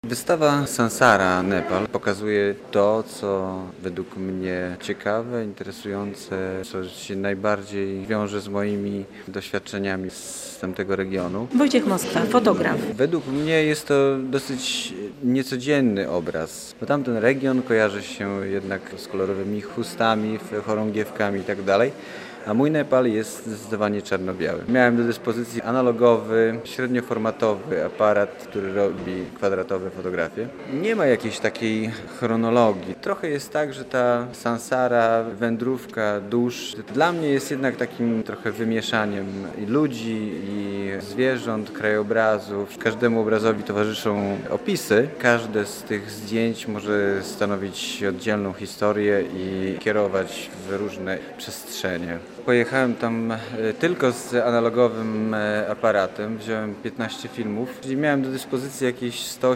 Wystawa Sansara Nepal pokazuje to, co według mnie ciekawe, interesujące, co się najbardziej wiąże z moimi doświadczeniami z tamtego regionu. Wojciech Moskwa, fotograf. Według mnie jest to dosyć niecodzienny obraz, bo tamten region kojarzy się jednak z kolorowymi chustami, chorągiewkami itd. A mój Nepal jest zdecydowanie czarno-biały. Miałem do dyspozycji analogowy, średnioformatowy aparat, który robi kwadratowe fotografie. Nie ma jakiejś takiej chronologii. Trochę jest tak, że ta sansara, wędrówka dusz dla mnie jest jednak takim trochę wymieszaniem i ludzi, i zwierząt, krajobrazów. Każdemu obrazowi towarzyszą opisy. Każde z tych zdjęć może stanowić oddzielną historię i kierować w różne przestrzenie. Pojechałem tam tylko z analogowym aparatem, wziąłem 15 filmów, czyli miałem do dyspozycji jakieś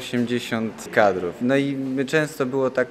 180 kadrów. No i często było tak,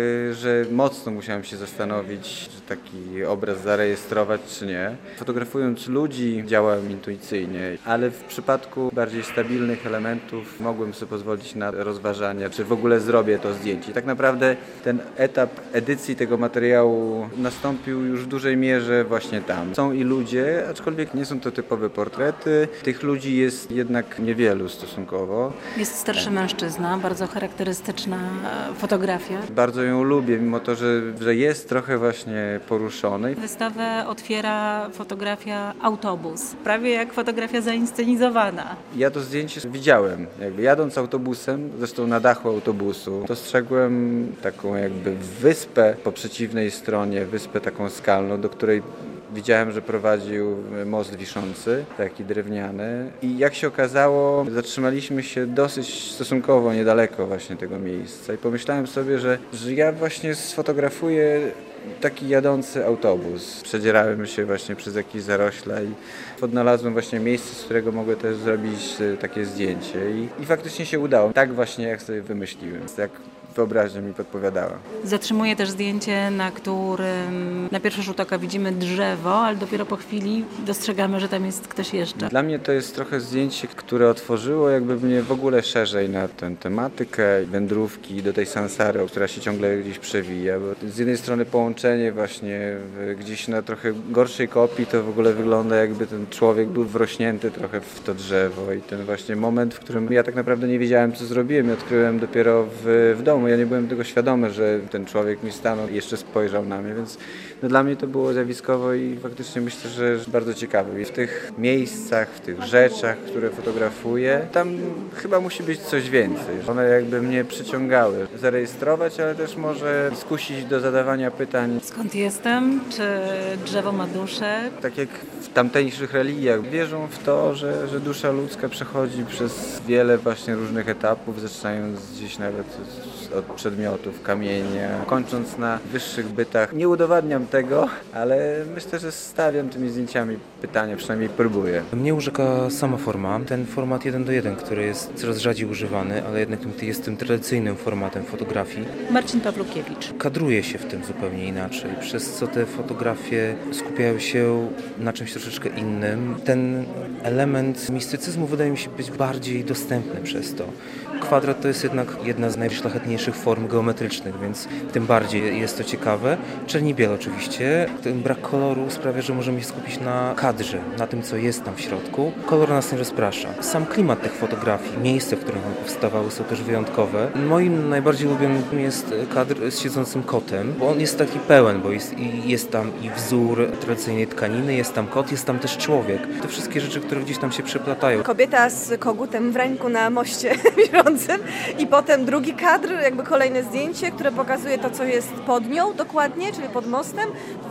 że mocno musiałem się zastanowić, czy taki obraz zarejestrować, czy nie. Fotografując ludzi działałem intuicyjnie, ale w przypadku bardziej stabilnych elementów mogłem sobie pozwolić na rozważania, czy w ogóle zrobię to zdjęcie. Tak naprawdę ten etap edycji tego materiału nastąpił już w dużej mierze właśnie tam. Są i ludzie, aczkolwiek nie są to typowe portrety. Tych ludzi jest jednak niewielu stosunkowo. Jest starszy mężczyzna, bardzo charakterystyczna fotografia. Bardzo ją lubię, mimo to, że jest trochę właśnie poruszony. Wystawę otwiera fotografia autobus, prawie jak fotografia zainscenizowana. Ja to zdjęcie widziałem, jakby jadąc autobusem, zresztą na dachu autobusu, dostrzegłem taką jakby wyspę po przeciwnej stronie, wyspę taką skalną, do której widziałem, że prowadził most wiszący, taki drewniany i jak się okazało, zatrzymaliśmy się dosyć stosunkowo niedaleko właśnie tego miejsca i pomyślałem sobie, że ja właśnie sfotografuję taki jadący autobus. Przedzierałem się właśnie przez jakieś zarośla i odnalazłem właśnie miejsce, z którego mogę też zrobić takie zdjęcie i faktycznie się udało. Tak właśnie jak sobie wymyśliłem, jak wyobraźnia mi podpowiadała. Zatrzymuje też zdjęcie, na którym na pierwszy rzut oka widzimy drzewo, ale dopiero po chwili dostrzegamy, że tam jest ktoś jeszcze. Dla mnie to jest trochę zdjęcie, które otworzyło jakby mnie w ogóle szerzej na tę tematykę wędrówki do tej sansary, która się ciągle gdzieś przewija. Bo z jednej strony połączenie właśnie gdzieś na trochę gorszej kopii to w ogóle wygląda jakby ten człowiek był wrośnięty trochę w to drzewo i ten właśnie moment, w którym ja tak naprawdę nie wiedziałem, co zrobiłem i odkryłem dopiero w domu. Ja nie byłem tego świadomy, że ten człowiek mi stanął i jeszcze spojrzał na mnie, więc dla mnie to było zjawiskowo i faktycznie myślę, że bardzo ciekawe. I w tych miejscach, w tych rzeczach, które fotografuję, tam chyba musi być coś więcej. One jakby mnie przyciągały. Zarejestrować, ale też może skusić do zadawania pytań. Skąd jestem? Czy drzewo ma duszę? Tak jak w tamtejszych religiach wierzą w to, że dusza ludzka przechodzi przez wiele właśnie różnych etapów, zaczynając gdzieś nawet od przedmiotów, kamienia, kończąc na wyższych bytach. Nie udowadniam tego, ale myślę, że stawiam tymi zdjęciami pytania, przynajmniej próbuję. Mnie urzeka sama forma, ten format 1:1, który jest coraz rzadziej używany, ale jednak jest tym tradycyjnym formatem fotografii. Marcin Pawlukiewicz. Kadruje się w tym zupełnie inaczej, przez co te fotografie skupiają się na czymś troszeczkę innym. Ten element mistycyzmu wydaje mi się być bardziej dostępny przez to. Kwadrat to jest jednak jedna z najszlachetniejszych form geometrycznych, więc tym bardziej jest to ciekawe. Czerni-biel oczywiście. Ten brak koloru sprawia, że możemy się skupić na kadrze, na tym, co jest tam w środku. Kolor nas nie rozprasza. Sam klimat tych fotografii, miejsca, w których one powstawały, są też wyjątkowe. Moim najbardziej ulubionym jest kadr z siedzącym kotem, bo on jest taki pełen, bo jest tam i wzór tradycyjnej tkaniny, jest tam kot, jest tam też człowiek. Te wszystkie rzeczy, które gdzieś tam się przeplatają. Kobieta z kogutem w ręku na moście bieżącym i potem drugi kadr, jakby kolejne zdjęcie, które pokazuje to, co jest pod nią dokładnie, czyli pod mostem.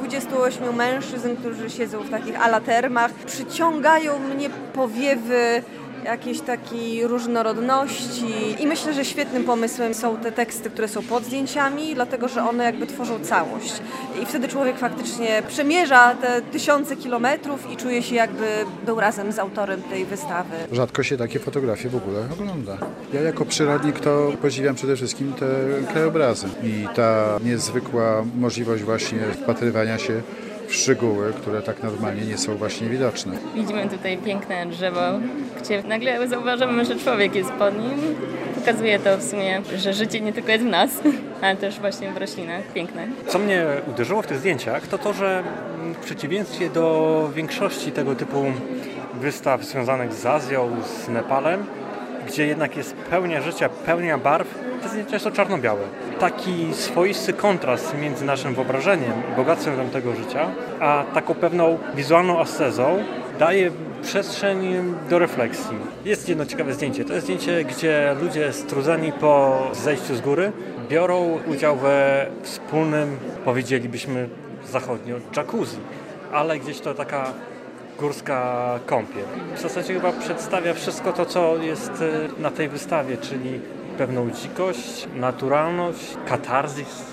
28 mężczyzn, którzy siedzą w takich alatermach. Przyciągają mnie powiewy jakiejś takiej różnorodności i myślę, że świetnym pomysłem są te teksty, które są pod zdjęciami, dlatego, że one jakby tworzą całość i wtedy człowiek faktycznie przemierza te tysiące kilometrów i czuje się, jakby był razem z autorem tej wystawy. Rzadko się takie fotografie w ogóle ogląda. Ja jako przyrodnik to podziwiam przede wszystkim te krajobrazy i ta niezwykła możliwość właśnie wpatrywania się w szczegóły, które tak normalnie nie są właśnie widoczne. Widzimy tutaj piękne drzewo, gdzie nagle zauważamy, że człowiek jest pod nim. Pokazuje to w sumie, że życie nie tylko jest w nas, ale też właśnie w roślinach. Piękne. Co mnie uderzyło w tych zdjęciach, to to, że w przeciwieństwie do większości tego typu wystaw związanych z Azją, z Nepalem, gdzie jednak jest pełnia życia, pełnia barw, te zdjęcia są czarno-białe. Taki swoisty kontrast między naszym wyobrażeniem i bogactwem tamtego życia, a taką pewną wizualną ascezą daje przestrzeń do refleksji. Jest jedno ciekawe zdjęcie. To jest zdjęcie, gdzie ludzie strudzeni po zejściu z góry biorą udział we wspólnym, powiedzielibyśmy zachodnio, jacuzzi, ale gdzieś to taka górska kąpiel. W zasadzie chyba przedstawia wszystko to, co jest na tej wystawie, czyli pewną dzikość, naturalność, katarzis,